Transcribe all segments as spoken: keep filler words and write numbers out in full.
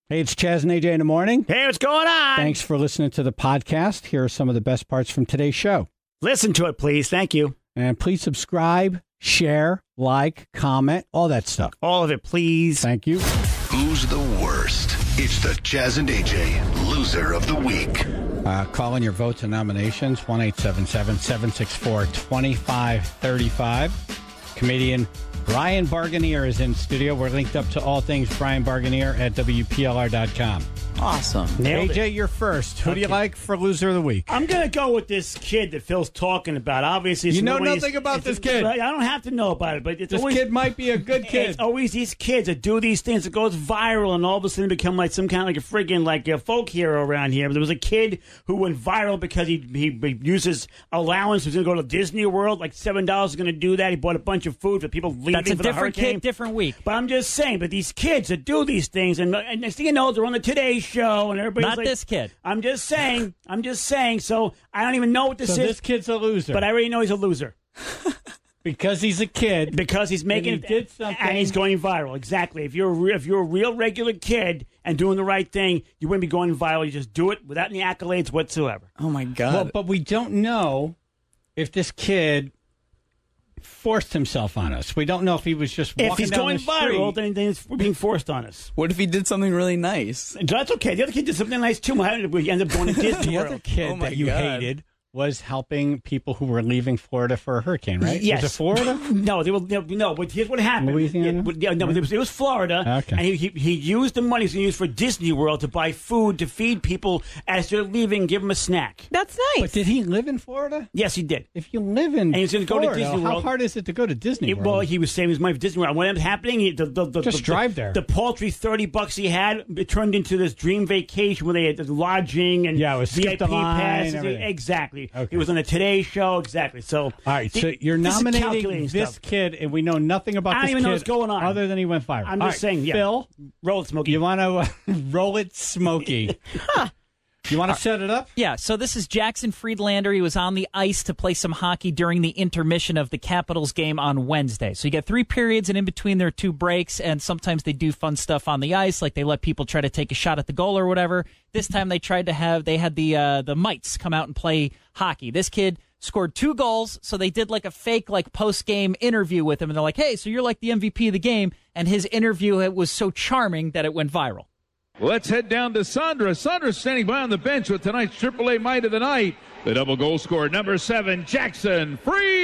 Hey, it's Chaz and A J in the morning. Hey, what's going on? Thanks for listening to the podcast. Here are some of the best parts from today's show. Listen to it, please. Thank you. And please subscribe, share, like, comment, all that stuff. All of it, please. Thank you. Who's the worst? It's the Chaz and A J Loser of the Week. Uh, call in your votes and nominations, one eight seven seven, seven six four, two five three five. Comedian Brian Barganier is in studio. We're linked up to all things Brian Barganier at W P L R dot com. Awesome. Nailed A J, it. you're first. Who Okay. do you like for Loser of the Week? I'm going to go with this kid that Phil's talking about. Obviously, it's You know always- nothing about it's- this kid. I don't have to know about it, but it's This always, kid might be a good kid. It's always these kids that do these things that goes viral and all of a sudden become like some kind of like a friggin' like a folk hero around here. But there was a kid who went viral because he he, he used his allowance. He was going to go to Disney World. Like seven dollars is going to do that. He bought a bunch of food for people leaving That's a for the different hurricane. kid, different week. But I'm just saying, but these kids that do these things, and, and next thing you know, they're on the Today Show, and everybody's Not like, this kid. I'm just saying. I'm just saying. So I don't even know what this So is. this kid's a loser. But I already know he's a loser because he's a kid. because he's making he did something- and he's going viral. Exactly. If you're a re- if you're a real regular kid and doing the right thing, you wouldn't be going viral. You just do it without any accolades whatsoever. Oh, my God. Well, but we don't know if this kid forced himself on us. We don't know if he was just walking If he's down going the street. viral, then, then it's being forced on us. What if he did something really nice? That's okay. The other kid did something nice too. We end up going to Disney The World. other kid Oh, my that you God. hated was helping people who were leaving Florida for a hurricane, right? Yes. Was it Florida? No, they were, no, no, but here's what happened. Louisiana? Yeah, but- yeah, no, it was, it was Florida. Okay. And he, he, he used the money he's going to use for Disney World to buy food to feed people as they're leaving, give them a snack. That's But nice. did he live in Florida? Yes, he did. If you live in And he's gonna go to Florida, Disney how World. hard is it to go to Disney It- World? well, he was saving his money for Disney World. What ended up happening? He, the, the, the, Just the, drive there. The paltry thirty bucks he had, it turned into this dream vacation where they had the lodging and Yeah, it was V I skip P the line, passes. everything. Exactly. Okay. He was on the Today Show. Exactly. So, All right, so th- you're this is nominating calculating this stuff. kid, and we know nothing about I don't this even kid know what's going on. other than he went viral. I'm All just right, saying, yeah. Phil, Roll it, Smokey. you want to uh, roll it, Smokey? You want to set it up? Yeah, so this is Jackson Friedlander. He was on the ice to play some hockey during the intermission of the Capitals game on Wednesday. So you get three periods, and in between there are two breaks, and sometimes they do fun stuff on the ice, like they let people try to take a shot at the goal or whatever. This time they tried to have, they had the uh, the mites come out and play hockey. This kid scored two goals, so they did like a fake like post-game interview with him, and they're like, hey, so you're like the M V P of the game, and his interview it was so charming that it went viral. Let's head down to Sandra. Sandra's standing by on the bench with tonight's triple A Might of the Night. The double goal scorer, number seven, Jackson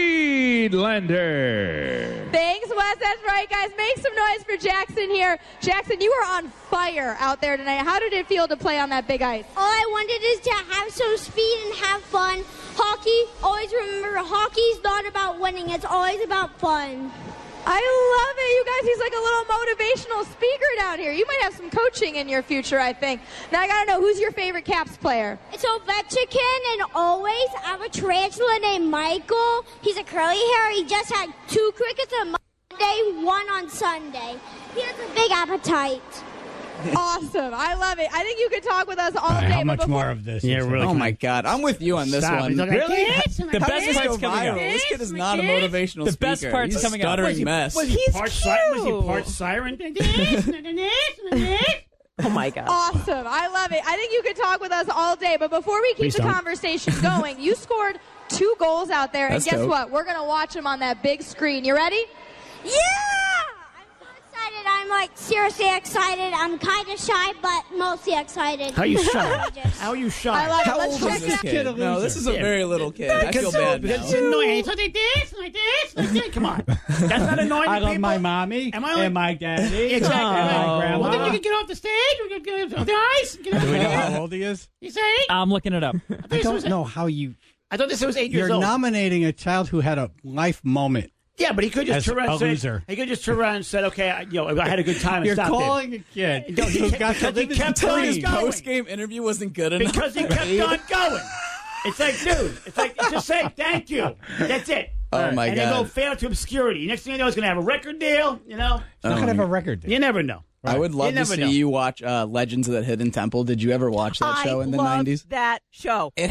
Friedlander. Thanks, Wes. That's right, guys. Make some noise for Jackson here. Jackson, you were on fire out there tonight. How did it feel to play on that big ice? All I wanted is to have some speed and have fun. Hockey, always remember, hockey's not about winning. It's always about fun. I love it, you guys. He's like a little motivational speaker down here. You might have some coaching in your future, I think. Now, I got to know, who's your favorite Caps player? It's Ovechkin, and always I have a tarantula named Michael. He's a curly hair. He just had two crickets on Monday, one on Sunday. He has a big appetite. Awesome. I love it. I think you could talk with us all All right, day. how but much before- more of this? Yeah, is there? really. Oh, my God. I'm with you on this Stop. one. He's like, Really? "This, The like, best How did this part's go coming viral? up. This kid is My not a kids. motivational The speaker. best part's He's a coming up. stuttering Was he- mess. Was he part si- was he part siren? Oh my God. Awesome. I love it. I think you could talk with us all day. But before we keep Please the don't. conversation going, you scored two goals out there. That's and guess dope. what? We're going to watch them on that big screen. You ready? Yeah! I'm so excited. I'm like seriously excited. I'm kind of shy, but mostly excited. How you shy? Courageous. How are you shy? I love it. How Let's old check is this it. kid? a No, loser. this is a Yeah. very little kid. I feel Because- bad because now. it's annoying. So they this, like this, like this. Come on. That's not annoying to I love people. my mommy Am I only- and my daddy. Exactly. And my grandma. Well, then you can get off the stage. We can get off the ice. Get off Do we the know ice. how old he is? You say? I'm looking it up. I don't know how you. I thought this was eight years You're old. nominating a child who had a life moment. Yeah, but he could just As turn around a and say, loser. he could just turn around and said, "Okay, I, you know, I had a good time." And You're stopped calling a kid No, he who's kept- got to because he live his kept Telling on his dream. going. post-game interview wasn't good enough. because he kept on going. It's like, dude, it's like just say thank you. That's it. Oh, my and God. then go fail to obscurity. Next thing you know, he's going to have a record deal. You know, He's not going to have a record deal. you never know. I would love You to never see know. you watch uh, Legends of the Hidden Temple. Did you ever watch that I show in the loved nineties? that show. It oh had-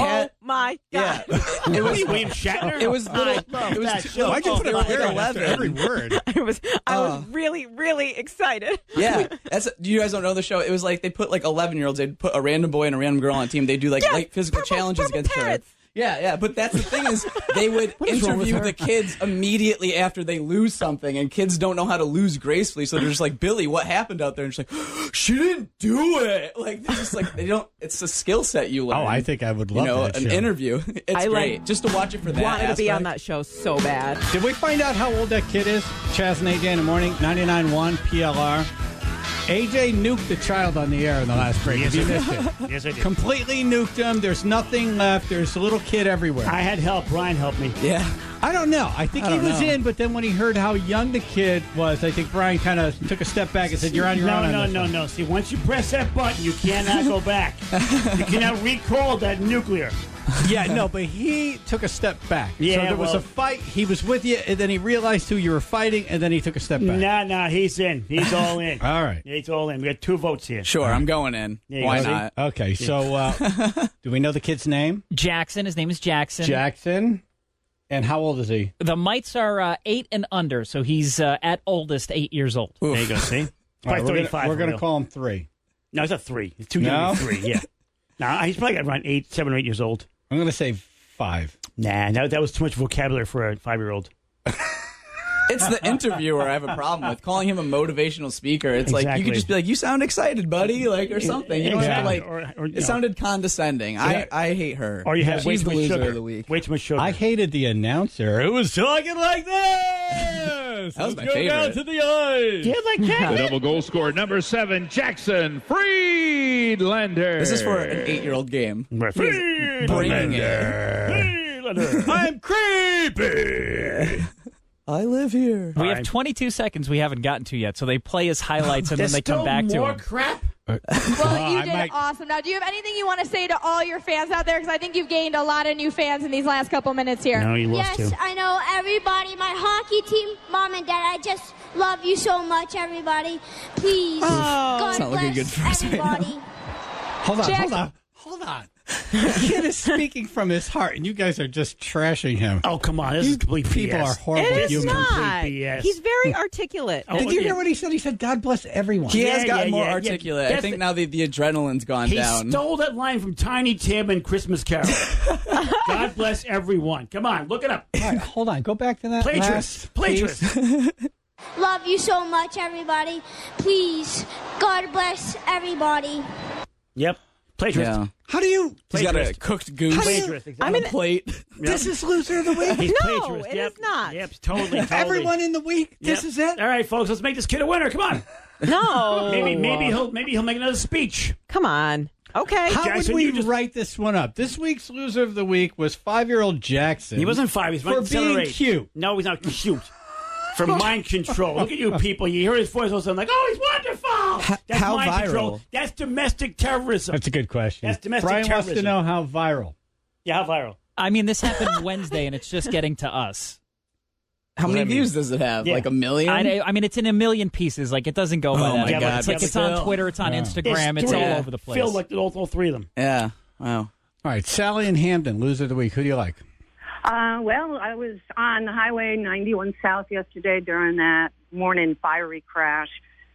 my God. Yeah. It was William Shatner. It was little. love It was that two- show. Why'd you put a they were clear on after eleven. every word? I was I was Oh. really, really excited. Yeah, that's. You guys don't know the show. It was like they put like eleven year olds. They'd put a random boy and a random girl on a team. They do like Yeah, light physical purple- challenges purple against each other. parrots. Yeah, yeah. But that's the thing is they would is wrong with interview her? the kids immediately after they lose something, and kids don't know how to lose gracefully. So they're just like, Billy, what happened out there? And she's like, she didn't do it. Like they're just like they don't. It's a skill set you learn. Oh, I think I would you love know that an show. interview. It's I, like, great just to watch it for that. Wanted to be on aspect. that show so bad. Did we find out how old that kid is? Chaz and A J in the morning, ninety-nine point one P L R. A J nuked the child on the air in the last break. Yes, If you I missed did. it. Yes, I did. Completely nuked him. There's nothing left. There's a little kid everywhere. I had help. Brian helped me. Yeah. I don't know. I think I he don't was know. in, but then when he heard how young the kid was, I think Brian kind of took a step back and said, "You're on your No, own." on no, this no, one." no. See, once you press that button, you cannot go back. You cannot recall that nuclear. Yeah, no, but he took a step back. Yeah, so there was well- a fight. He was with you, and then he realized who you were fighting, and then he took a step back. Nah, nah, he's in. He's all in. All right. He's all in. We got two votes here. Sure, I'm going in. There you Why go. not? Okay, so uh, do we know the kid's name? Jackson. His name is Jackson. Jackson. And how old is he? The mites are uh, eight and under, so he's uh, at oldest eight years old. There you go. See? All Probably right, we're thirty-five. gonna, we're for gonna real. call him three. No, it's not three. It's too No? young to be three. Yeah. Nah, he's probably got around eight, seven or eight years old. I'm gonna say five. Nah, that, that was too much vocabulary for a five-year-old. It's the interviewer I have a problem with. Calling him a motivational speaker. It's like you Exactly. could just be like, "You sound excited, buddy," like or something. You don't have to Exactly. like. Or- or, you it know. sounded condescending. Yeah. I I hate her. Or you have way She's too the much loser sugar. of the week. Way too much sugar. I hated the announcer. It was talking like this. That was my Go down favorite. to the ice. Yeah, like that. The double goal scorer, number seven, Jackson Friedlander. This is for an eight-year-old game. Right. Bringing it. I'm creepy. I live here. We have right. twenty-two seconds we haven't gotten to yet, so they play as highlights and then There's they come still back to more them. crap. Well, you I did might- awesome. Now, do you have anything you want to say to all your fans out there? Because I think you've gained a lot of new fans in these last couple minutes here. No, you lost Yes, two. I know everybody, my hockey team, mom and dad, I just love you so much, everybody. Please, God It's not looking bless good for us right now. everybody. Hold on, Jackson. hold on, hold on. The kid is speaking from his heart, and you guys are just trashing him. Oh, come on. This You is complete people B S. are horrible It is humans. not. B S. He's very articulate. Oh, Did you yeah. hear what he said? He said, "God bless everyone." He Yeah, has gotten yeah, more yeah, yeah. articulate. I That's think the- now the, the adrenaline's gone He down. stole that line from Tiny Tim and Christmas Carol. God bless everyone. Come on, look it up. All right, hold on. Go back to that. Plagiarist. last Plagiarist. piece. Love you so much, everybody. Please, God bless everybody. Yep. Plagiarist. Yeah. How do you? He's got a Plagiarist. cooked goose Plagiarist. on Exactly. a plate. This is loser of the week. He's No, plagiarist. it yep. is not. Yep, totally, totally. Everyone in the week. This Yep. is it. All right, folks, let's make this kid a winner. Come on. No. Maybe maybe he'll maybe he'll make another speech. Come on. Okay. How Jackson, would we you just- write this one up? This week's loser of the week was five-year-old Jackson. He wasn't five, he's for like seven or being eight. cute. No, he's not cute. For mind control. Look at you people. You hear his voice all of a sudden like, oh, he's wonderful. That's how mind viral? control. That's domestic terrorism. That's a good question. That's domestic Brian wants to terrorism. know how viral. Yeah, how viral? I mean, this happened Wednesday, and it's just getting to us. How What many I mean. views does it have? Yeah. Like a million? I, I mean, it's in a million pieces. Like, it doesn't go by Oh that. my Yeah, but It's God, like it's- it's on still- Twitter, it's on Yeah. Instagram, it's yeah. all over the place. Feel like all, all three of them. Yeah. Wow. All right, Sally in Hamden, loser of the week. Who do you like? Uh, well, I was on Highway ninety-one South yesterday during that morning fiery crash.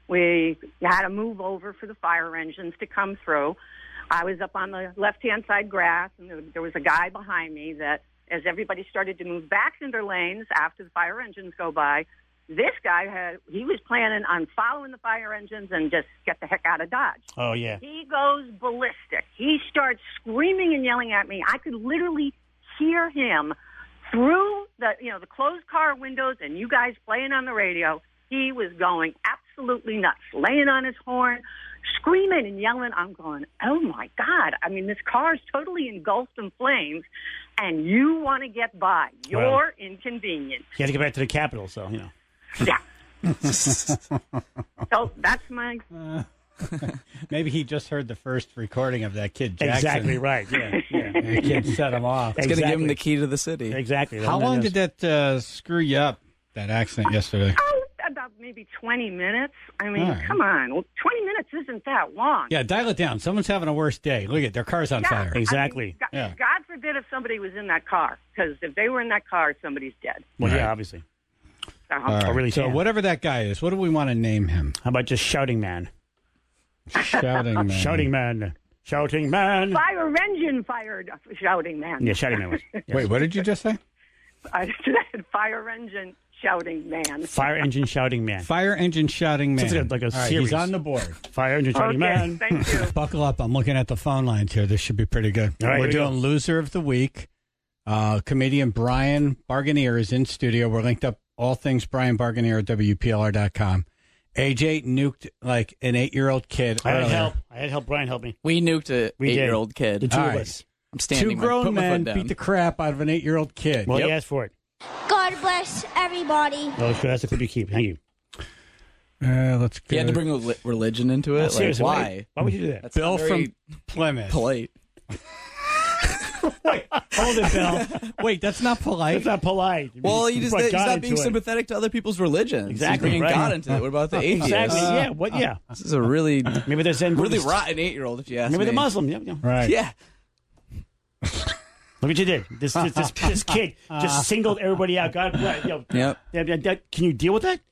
We had to move over for the fire engines to come through. I was up on the left-hand side grass, and there, there was a guy behind me that, as everybody started to move back in their lanes after the fire engines go by, this guy had, he was planning on following the fire engines and just get the heck out of Dodge. Oh, yeah. He goes ballistic. He starts screaming and yelling at me. I could literally hear him through the, you know, the closed car windows and you guys playing on the radio. He was going absolutely nuts, laying on his horn, screaming and yelling. I'm going, oh, my God. I mean, this car is totally engulfed in flames, and you want to get by. You're Well. inconvenient. He had to get back to the Capitol, so, you know. Yeah. So that's my... Maybe he just heard the first recording of that kid Jackson. Exactly right. Yeah, yeah. The kid set him off. It's going to give him Exactly. the key to the city. Exactly. How long did that uh, screw you up, that accident yesterday? Oh, about maybe twenty minutes. I mean, All right. come on. Well, twenty minutes isn't that long. Yeah, dial it down. Someone's having a worse day. Look at their car's on Yeah, fire. I mean, Exactly. God, Yeah. God forbid bit if somebody was in that car, because if they were in that car, somebody's dead. Well, Right. yeah, obviously. Uh-huh. All right. I really so can. whatever that guy is, what do we want to name him? How about just Shouting Man? Shouting man. Shouting Man. Shouting Man. Fire engine fired, shouting man. Yeah, Shouting Man was. Yes. Wait, what did you just say? I said fire engine shouting man. Fire Engine Shouting Man. Fire engine shouting man. Sounds like a All right, series. he's on the board. Fire Engine Shouting Okay, Man. thank you. Buckle up. I'm looking at the phone lines here. This should be pretty good. All right, We're here we doing go. Loser of the Week. Uh, comedian Brian Barganier is in studio. We're linked up all things Brian Barganier at W P L R dot com. A J nuked like an eight-year-old kid. I had earlier. help. I had help. Brian help me. We nuked a We did. eight-year-old kid. The two All of right. us. I'm standing. Two my- grown put my foot men down. beat the crap out of an eight-year-old kid. Well, Yep. he asked for it. God bless everybody. Oh, sure, that's a clip you keep. Thank you. Uh, let's go. He had to bring reli- religion into it. Oh, like, seriously, why? Why would you do that? That's Bill not very from Plymouth. polite. Hold it, Bill. Wait, that's not polite. That's not polite. Well, he just, brought he's God not being into it. sympathetic to other people's religions. Exactly, He's bringing right. God into it. What about the atheists? Exactly. yeah. What? Yeah. This is a really, Maybe they're Zen really Buddhist. rotten eight-year-old, if you ask Maybe me. they're Muslim. Yeah. yeah. Right. Yeah. Look what you did. This this this, this kid just singled everybody out. God, bless- yo, Yep. yeah, yeah, that- can you deal with that?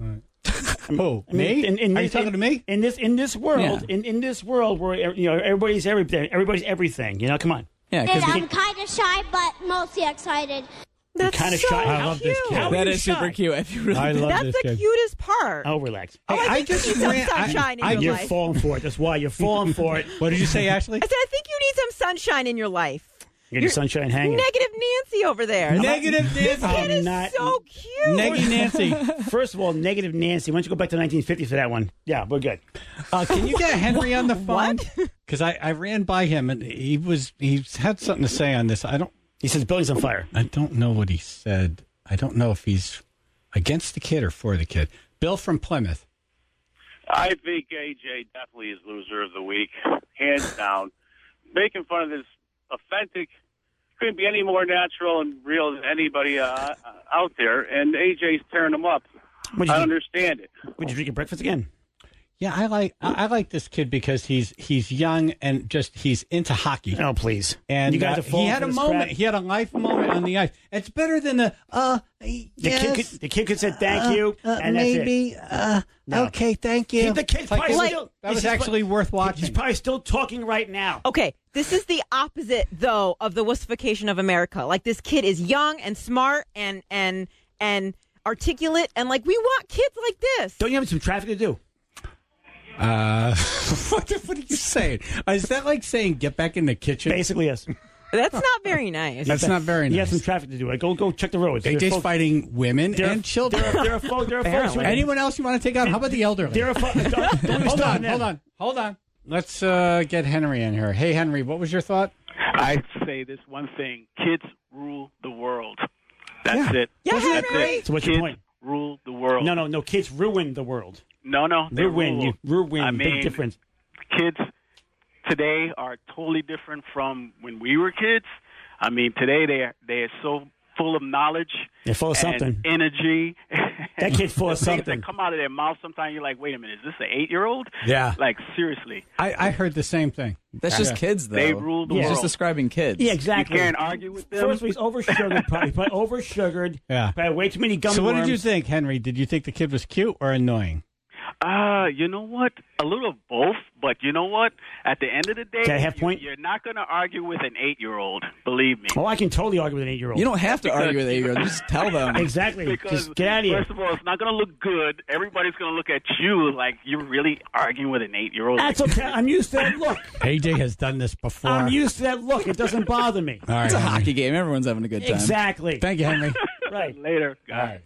Who? I mean, Me? in- in Are you this- talking in- to me? In this in this world, Yeah. in, in this world where you know everybody's everything, everybody's everything. You know, come on. Yeah, And because I'm kind of shy, but mostly excited. That's kinda so shy. cute. I love this kid. How are that you is super shy? cute. If you really I love That's this the kid. cutest part. Oh, relax. Oh, I, I think just you need some ran- I- sunshine I- in your You're life. falling for it. That's why you're falling for it. What did you say, Ashley? I said, I think you need some sunshine in your life. You're the sunshine hanging. Negative Nancy over there. Negative This Nancy. kid is not- so cute. Neggy Nancy. First of all, negative Nancy. Why don't you go back to nineteen fifty for that one? Yeah, we're good. Uh, can you get Henry on the phone? Because I, I ran by him and he was he had something to say on this. I don't He says building's on fire. I don't know what he said. I don't know if he's against the kid or for the kid. Bill from Plymouth. I think A J definitely is loser of the week, hands down. Making fun of this authentic, couldn't be any more natural and real than anybody uh, out there, and A J's tearing him up. What'd you I do? understand it. Would you drink your breakfast again? Yeah, I like I, I like this kid because he's he's young and just he's into hockey. Oh, please. And you guys uh, are he falling had for a this moment. crap. He had a life moment on the ice. It's better than the uh. The yes, kid could, the kid could say thank you, uh, and that's maybe. it. Uh, No. Okay, thank you. Keep the kid It's like, probably it was- still- that was this is actually what- worth watching. He's probably still talking right now. Okay, this is the opposite, though, of the wussification of America. Like, this kid is young and smart and and and articulate, and like we want kids like this. Don't you have some traffic to do? Uh, what, the- what are you saying? Is that like saying get back in the kitchen? Basically, yes. That's not very nice. That's not very You nice. have some traffic to do. Like, go go check the roads. There are A J's folks- fighting women there are- and children. There are, there are, folks, there are folks. Apparently. who- Anyone else you want to take out? How about the elderly? There are folks. Don't, don't even hold start on, now. hold on, hold on. Let's uh, get Henry in here. Hey, Henry, what was your thought? I say this one thing: kids rule the world. That's Yeah. it. Yeah, That's Henry. it. So what's kids your point? Rule the world. No, no, no. Kids ruin the world. no, no. They Ruin. rule. You ruin. I Big mean, difference. Kids today are totally different from when we were kids. I mean, today they are, they are so full of knowledge. They're full of and something. energy. That kid's full of The things something. that come out of their mouth, sometimes you're like, wait a minute, is this an eight-year-old? Yeah. Like, seriously. I, I heard the same thing. That's just Yeah. kids, though. They rule the He's Yeah. just world. describing kids. Yeah, You exactly. can't argue with them. First, he's oversugared. Probably, probably oversugared. Yeah. Probably way too many gummy So, what worms. did you think, Henry? Did you think the kid was cute or annoying? Uh, you know what? A little of both, but you know what? At the end of the day, Okay, half you- point? you're not going to argue with an eight-year-old. Believe me. Oh, I can totally argue with an eight-year-old. You don't have to argue with eight-year-olds. Just tell them. Exactly. Because Just get out of here. first of all, it's not going to look good. Everybody's going to look at you like you're really arguing with an eight-year-old. That's okay. I'm used to that look. A J has done this before. I'm used to that look. It doesn't bother me. All right, It's a Henry. hockey game. Everyone's having a good time. Exactly. Thank you, Henry. Right. Later, guys.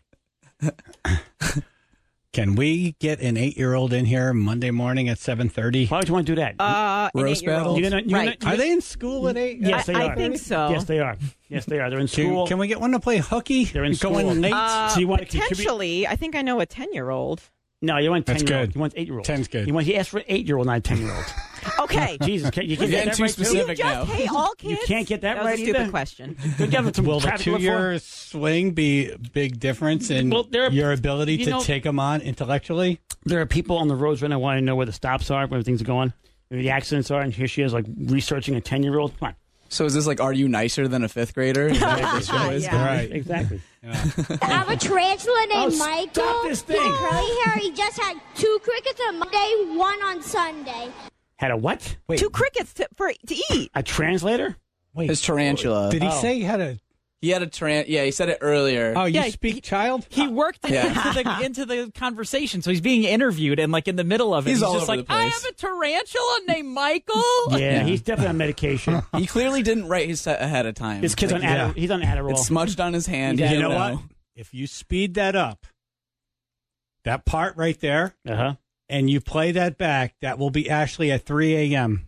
Can we get an eight-year-old in here Monday morning at seven thirty? Why would you want to do that? Uh, an Roast eight-year-old. battle? You're gonna- you're right. gonna- Are they in school at eight? yes, I- they I are. think so. Yes, they are. Yes, they are. They're in Can, school. can we get one to play hooky? They're in Going school. late? Uh, So you want to contribute- potentially, I think I know a ten-year-old. No, you want That's ten-year-old. good. He wants eight-year-old. Ten's good. He wants. He asked for an eight-year-old, not a ten-year-old. Okay. Jesus, can, you can't You're get getting that too right too? specific You now. just hate all kids? You can't get that that was right a stupid either. question. Good job with some Will the traffic to look for. two-year swing be a big difference in Well, there are- your ability you to know- take them on intellectually? There are people on the roads right now wanting to know where the stops are, where things are going, where the accidents are, and here she is, like, researching a ten-year-old. Come on. So is this like, are you nicer than a fifth grader? Is that what this show is? Yeah. Right. Exactly. I have a tarantula named Oh, Michael. stop this thing. He's curly hair. He just had two crickets on Monday, one on Sunday. Had a what? Wait, Two crickets to, for to eat. A translator? wait. His tarantula. Did he Oh. say he had a? He had a taran. Yeah, he said it earlier. Oh, you Yeah, speak he- child? He worked it Yeah. into, the, into the conversation, so he's being interviewed, and like in the middle of it, He's he's, all just over like, the "I place. have a tarantula named Michael." Yeah, Yeah. he's definitely on medication. He clearly didn't write his set ahead of time. This kid's Like, on Adderall. He's on Adderall. It's smudged on his hand. Yeah, He You didn't know what? If you speed that up, that part right there, Uh huh. and you play that back, that will be Ashley at three a.m.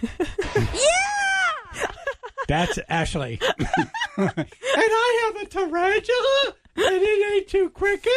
That's Ashley. And I have a tarantula, and it ate two crickets.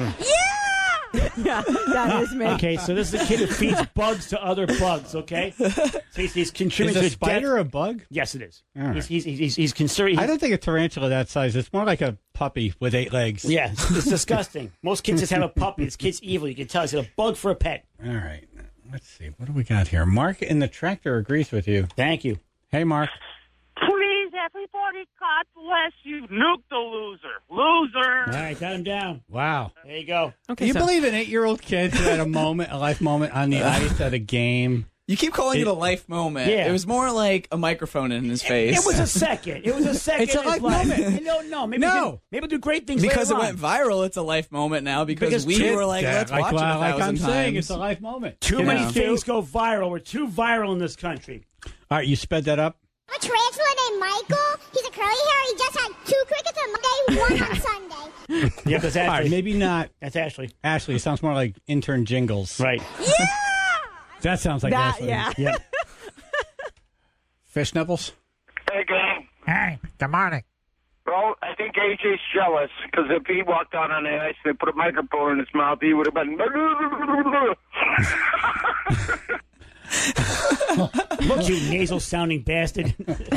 Yeah, that is me. Okay, so this is a kid who feeds bugs to other bugs. Okay, so he's, he's Is contributing a to spider death. a bug? Yes, it is. All right. He's he's he's, he's concerned. I don't think a tarantula that size. It's more like a puppy with eight legs. Yeah, it's, it's disgusting. Most kids just have a puppy. This kid's evil. You can tell he's got a bug for a pet. All right. Let's see. What do we got here? Mark in the tractor agrees with you. Thank you. Hey, Mark. Please, everybody, God bless you. Nuke the loser. Loser. All right, got him down. Wow. There you go. Do you believe an eight-year-old kid who had a moment, a life moment on the ice at a game? You keep calling it, It- a life moment. Yeah. It was more like a microphone in his face. It was a second. It was a second. It's a in his life life. moment. No, no, maybe No. We'll do, maybe we'll do great things because it later went on. viral. It's a life moment now because, Because we kid- were like, Yeah, let's like, watch well, it a like I'm thousand saying, times. it's a life moment. Too You many know? things go viral. We're too viral in this country. All right, you sped that up. I have a tarantula named Michael. He's a curly hair. He just had two crickets on Monday, one on Sunday. Yep, that's All right, Ashley. maybe not. That's Ashley. Ashley, it sounds more like intern jingles. Right. That sounds like That, Ashley. yeah. Yep. Fish nipples? Hey, gang. Hey, good morning. Well, I think A J's jealous because if he walked out on the ice and they put a microphone in his mouth, he would have been. Look, you nasal-sounding bastard.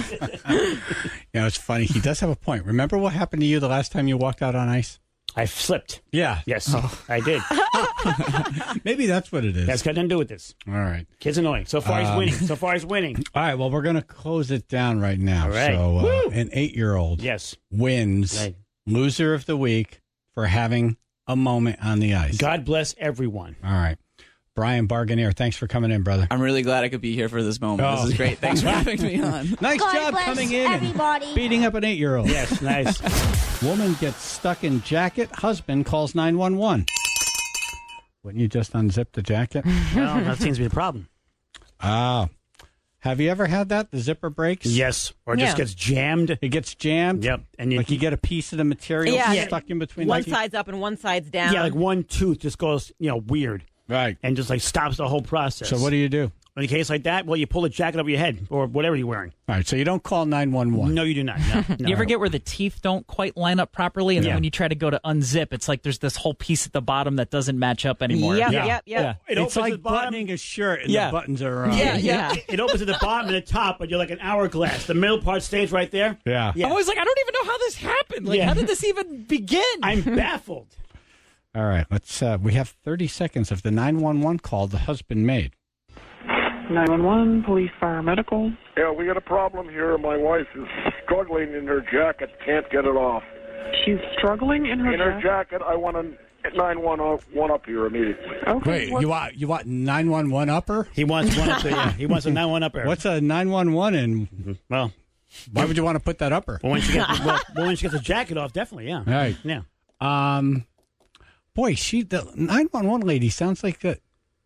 Yeah, it's funny. He does have a point. Remember what happened to you the last time you walked out on ice? I slipped. Yeah. Yes, I did. Maybe that's what it is. That's got nothing to do with this. All right. Kid's annoying. So far, he's Um, winning. So far, he's winning. All right. Well, we're going to close it down right now. All right. So, uh, Woo! an eight-year-old Yes. wins Right. loser of the week for having a moment on the ice. God bless everyone. All right. Brian Barganier, thanks for coming in, brother. I'm really glad I could be here for this moment. Oh. This is great. Thanks for having me on. Nice God job bless coming in everybody. and beating up an eight-year-old. Yes, nice. Woman gets stuck in jacket. Husband calls nine one one. Wouldn't you just unzip the jacket? Well, that seems to be the problem. Ah. Have you ever had that? The zipper breaks? Yes. Or it just Yeah. gets jammed. It gets jammed? Yep. And you, Like you get a piece of the material Yeah. stuck in between. One like you- side's up and one side's down. yeah, like one tooth just goes, you know, weird Right. and just like stops the whole process. So what do you do? In a case like that, well, you pull the jacket over your head or whatever you're wearing. All right, so you don't call nine one one. No, you do not. No, no. You ever get where the teeth don't quite line up properly, and Yeah. then when you try to go to unzip, it's like there's this whole piece at the bottom that doesn't match up anymore. Yep, Yeah. yep, yep. It It's opens at like the bottom. buttoning a shirt and Yeah. the buttons are uh, Yeah, yeah. It opens at the bottom and the top, but you're like an hourglass. The middle part stays right there. Yeah. Yeah. I'm always like, I don't even know how this happened. Like, Yeah. how did this even begin? I'm baffled. All right, let's uh, we have thirty seconds of the nine one one call the husband made. nine one one, police, fire, medical. Yeah, we got a problem here. My wife is struggling in her jacket, can't get it off. She's struggling in her In her jacket. jacket, I want a nine one one up here immediately. Okay. Wait, what- you want you want nine one one upper? He wants one up there. Yeah. He wants a nine one up there. What's a nine one one and Well, why would you want to put that upper? well, when she gets well, well, when she gets the jacket off, definitely, yeah. Right. Yeah. Um, boy, she the nine one one lady sounds like that.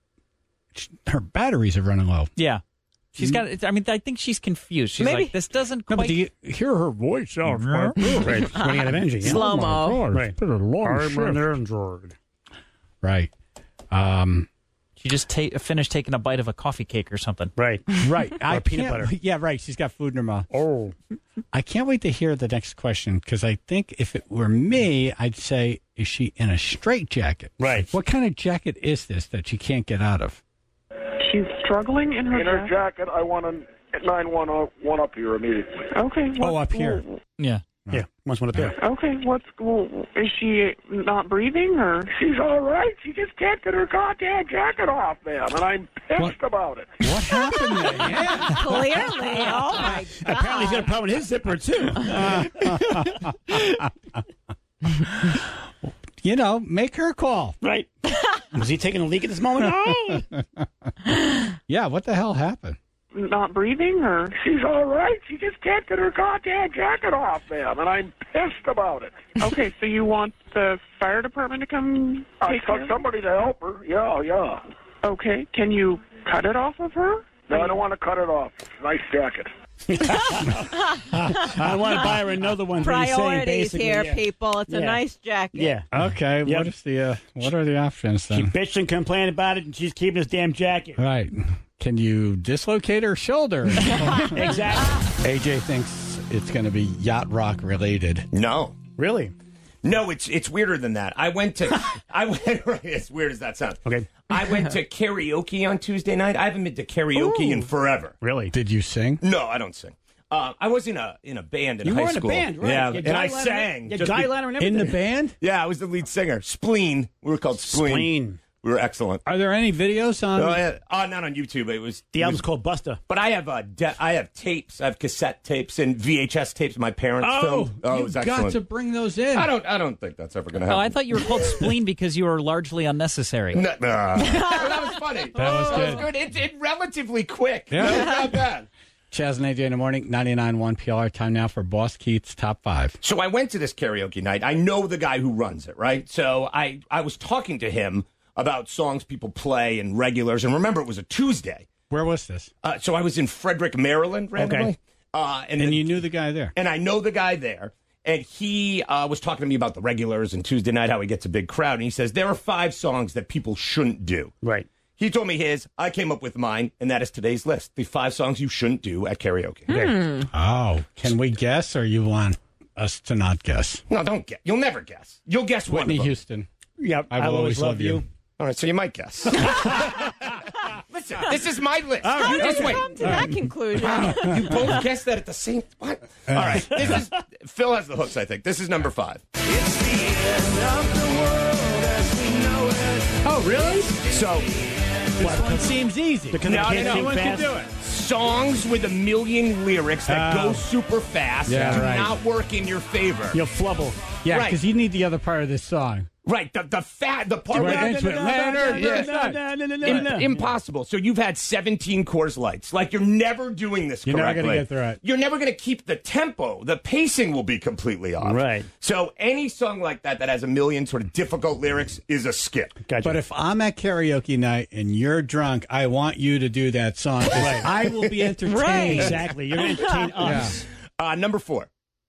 Her batteries are running low. Yeah. She's got, I mean, I think she's confused. She's Maybe- like, this doesn't No, quite. but do you hear her voice? Sounds like this. Right. She's running out of energy. Yeah. Slow-mo. Right. It's been a long I'm shift. an android. Right. Um, She just ta- finished taking a bite of a coffee cake or something. Right. right. I peanut can't- butter. Yeah, right. She's got food in her mouth. Oh. I can't wait to hear the next question because I think if it were me, I'd say, is she in a straitjacket? Right. What kind of jacket is this that she can't get out of? She's struggling in her In her jacket. jacket, I want a nine one one up here immediately. Okay. Oh, what- up here. Yeah. Yeah, wants one up there. Okay, what's well, is she not breathing or? She's all right. She just can't get her goddamn jacket off, man, and I'm pissed What? about it. What happened there? Yeah. Clearly. Oh, my God. Apparently he's got a problem with his zipper, too. You know, make her call. Right. Was he taking a leak at this moment? No. Yeah, what the hell happened? Not breathing or? She's all right. She just can't get her goddamn jacket off, man, and I'm pissed about it. Okay, so you want the fire department to come I take care took of somebody to help her. Yeah, yeah. it? Okay, can you cut it off of her? No, I don't want to cut it off. Nice jacket. I want to buy her another one. but he's saying Priorities basically, here, yeah. people. It's a Yeah. nice jacket. Yeah. Okay, Yep. what is the uh, what are the options She then? bitched and complained about it, and she's keeping his damn jacket. Right. Can you dislocate her shoulder? Exactly. A J thinks it's going to be yacht rock related. No. Really? No, it's it's weirder than that. I went to I went as weird as that sounds. Okay. I went to karaoke on Tuesday night. I haven't been to karaoke in forever. Really? Did you sing? No, I don't sing. Uh, I was in a in a band in You high were in a school. band, right? Yeah, You had and I guy ladder- sang. you had just guy be- ladder and In the everything. band? Yeah, I was the lead singer. Spleen. We were called Spleen. Spleen. We were excellent. Are there any videos on? Oh, yeah. Oh, not on YouTube. It was The it album's was- called Busta. But I have uh, de- I have tapes. I have cassette tapes and V H S tapes. My parents Oh, filmed. Oh, it you've was got excellent. to bring those in. I don't. I don't think that's ever going to Oh, happen. I thought you were called Spleen because you were largely unnecessary. No, no. that was funny. That was That good. was good. It, it relatively quick. Yeah. That was not bad. Chaz and A J in the morning, ninety-nine point one P L R. Time now for Boss Keith's Top five. So I went to this karaoke night. I know the guy who runs it, right? So I, I was talking to him about songs people play and regulars. And remember, it was a Tuesday. Where was this? Uh, so I was in Frederick, Maryland, randomly. Okay. Uh, and And then- you knew the guy there. And I know the guy there. And he uh, was talking to me about the regulars and Tuesday night, how he gets a big crowd. And he says, there are five songs that people shouldn't do. Right. He told me his. I came up with mine, and that is today's list. The five songs you shouldn't do at karaoke. Hmm. Oh, can we guess, or you want us to not guess? No, don't guess. You'll never guess. You'll guess one Whitney of them. Houston. Yep. I will always love you. All right, so you might guess. Listen, this is my list. How you did just you wait. come to that conclusion? You both guessed that at the same. What? All right, this is Phil has the hooks. I think this is number five. It's the end of the world as we know it. Oh, really? So, This one seems easy. Because no, they no, can't no. sing Anyone can fast. do it. songs with a million lyrics that Oh. go super fast Yeah, do right. not work in your favor. You'll flubble. Yeah, Right. because you need the other part of this song. Right, the the fat the part Right where into it. Leonard, Yeah. Im- impossible. So you've had seventeen Coors Lights. Like you're never doing this You're never correctly. gonna get through it. You're never going to keep the tempo. The pacing will be completely off. Right. So any song like that that has a million sort of difficult lyrics is a skip. Gotcha. But if I'm at karaoke night and you're drunk, I want you to do that song. 'cause Right. I will be entertained. Right. Exactly. You're going to entertain us. Uh, number four.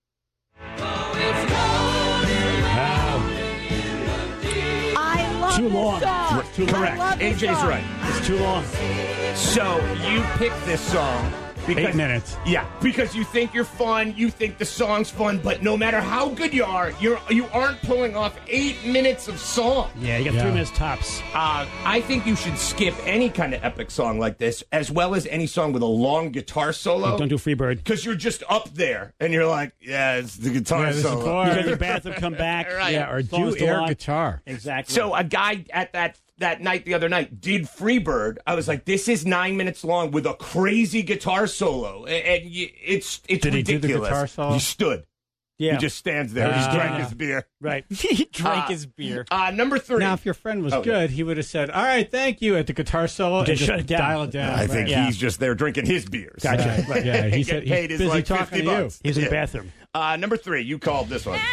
I love Too this long. song. Too I Correct. love this A J's song. right. It's too long. So you picked this song because Eight minutes. Yeah, because you think you're fun, you think the song's fun, but no matter how good you are, you're you aren't pulling off eight minutes of song. Yeah, you got Yeah. three minutes tops. Uh, I think you should skip any kind of epic song like this, as well as any song with a long guitar solo. Don't do Freebird. Because you're just up there and you're like, yeah, it's the guitar Yeah, this is solo. chord. You got your bathroom, come back. Right. Yeah, or Song's do too air long. guitar. Exactly. So a guy at that that night the other night did Freebird. I was like, this is nine minutes long with a crazy guitar solo, and, and y- it's it's Did he do ridiculous. the guitar solo? He stood. yeah. He just stands there. He Ah. drank his beer. right. he drank Uh, his beer. Uh, number three. Now, if your friend was Oh, yeah. good, he would have said, "All right, thank you" at the guitar solo Just and just shut it down. dial it down. I think Yeah. he's just there drinking his beers. Gotcha. Right. Yeah, he Get said paid he's his busy like talking fifty to you. bucks. He's in the Yeah. bathroom. Uh, number three. You called this one.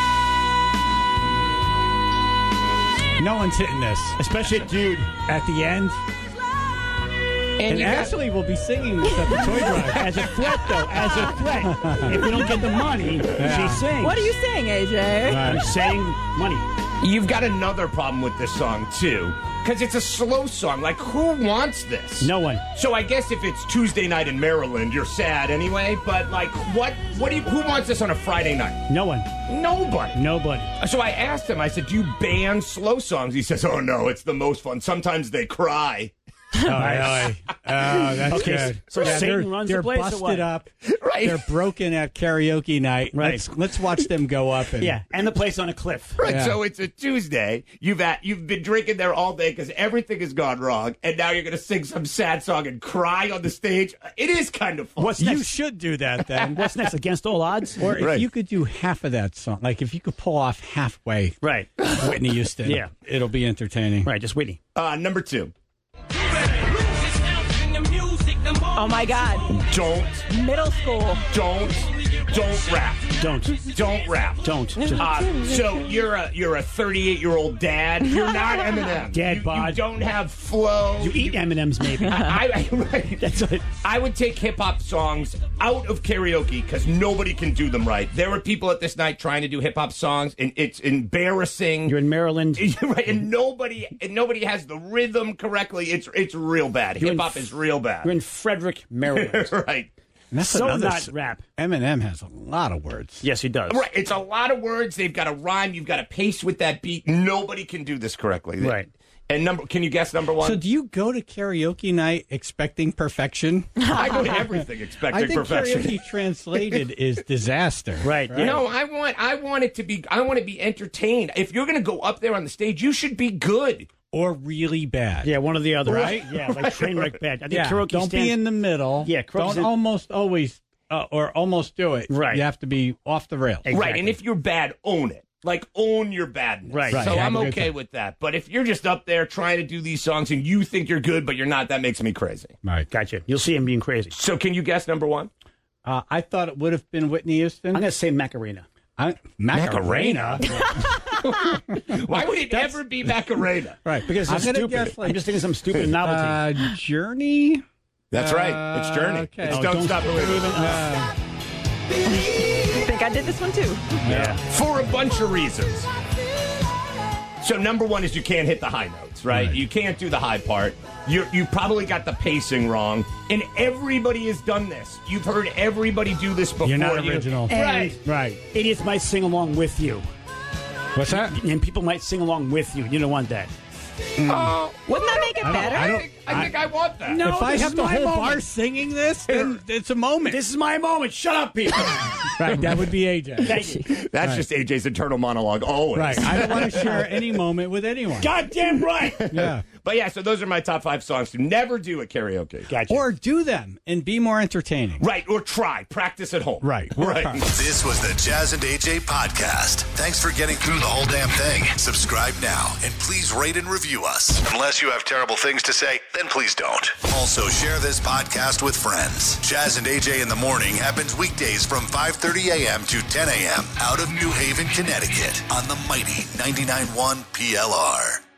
No one's hitting this Especially a dude. at the end. And, you got- Ashley will be singing this at the toy drive. As a threat, though. As a threat. If we don't get the money, Yeah. she sings. What are you saying, A J? I'm saying money. You've got another problem with this song too, because it's a slow song. Like, who wants this? No one. So I guess if it's Tuesday night in Maryland, you're sad anyway. But like, what? What do you? Who wants this on a Friday night? No one. Nobody. Nobody. So I asked him. I said, "Do you ban slow songs?" He says, "Oh no, it's the most fun. Sometimes they cry." Oh, really? Oh, that's Okay, good. so Yeah, Satan they're, runs the they're place or busted what? up. Right. They're broken at karaoke night. Right. Let's, let's watch them go up. And, Yeah, and the place on a cliff. Right, Yeah. so it's a Tuesday. You've at, you've been drinking there all day because everything has gone wrong, and now you're going to sing some sad song and cry on the stage. It is kind of fun. What's You next? should do that then. What's next? Against all odds? Or if Right. you could do half of that song, like if you could pull off halfway Right. Whitney Houston, Yeah. it'll be entertaining. Right, just Whitney. Uh, number two, Oh my God. don't, Middle school. don't, don't rap. Don't. Don't rap. Don't. Just- Uh, so you're a you're a thirty-eight year old dad. You're not Eminem. Dad you, bod. you don't have flow. you eat M and M's maybe. I, I, right. That's it. I would take hip hop songs out of karaoke because nobody can do them right. There were people at this night trying to do hip hop songs, and it's embarrassing. You're in Maryland. right, and nobody and nobody has the rhythm correctly. It's it's real bad. You're in Hip hop is real bad. You're in Frederick, Maryland. right. And that's So another not s- rap. Eminem has a lot of words. Yes, he does. Right, it's a lot of words. They've got to rhyme. You've got to pace with that beat. Nobody can do this correctly. Right. And number, can you guess number one? So do you go to karaoke night expecting perfection? I go to everything I expecting think perfection. karaoke translated is disaster. Right. You know, I want I want it to be I want to be entertained. If you're going to go up there on the stage, you should be good. Or really bad. Yeah, one or the other. Right? Yeah, like train wreck bad. I think Yeah, karaoke don't stands, be in the middle. Yeah, karaoke's don't in- almost always uh, or almost do it. Right. You have to be off the rails. Exactly. Right, and if you're bad, own it. Like, own your badness. Right. Right. So Have I'm a good okay time. with that. But if you're just up there trying to do these songs and you think you're good, but you're not, that makes me crazy. Right. Gotcha. You'll see him being crazy. So can you guess number one? Uh, I thought it would have been Whitney Houston. I'm going to say Macarena. I, Macarena. Why would it ever be Macarena? Right. Because I'm it's gonna stupid. guess, like, I'm just thinking some stupid novelty. Uh, Journey. That's right. It's Journey. Uh, okay. It's Oh, Don't, Don't Stop Believing. Uh, I think I did this one too. yeah. For a bunch of reasons. So number one is you can't hit the high notes, right? Right. You can't do the high part. You you probably got the pacing wrong, and everybody has done this. You've heard everybody do this before. You're not you. original. Right. right. Idiots might sing along with you. What's that? And people might sing along with you. You don't want that. Oh, Wouldn't that make it I don't- better? I I don't- think I, think I want that. No. if I this have is the my whole moment. bar singing this, then it's a moment. This is my moment. Shut up, people. right. That would be A J. Thank you. That's Right. just A J's internal monologue always. Right. I don't want to share any moment with anyone. Goddamn right. Yeah. But yeah, so those are my top five songs to never do at karaoke. Gotcha. Or do them and be more entertaining. Right, or try. Practice at home. Right. Right. This was the Jazz and A J podcast. Thanks for getting through the whole damn thing. Subscribe now and please rate and review us. Unless you have terrible things to say, then please don't. Also, share this podcast with friends. Jazz and A J in the Morning happens weekdays from five thirty a.m. to ten a.m. out of New Haven, Connecticut on the mighty ninety-nine point one P L R.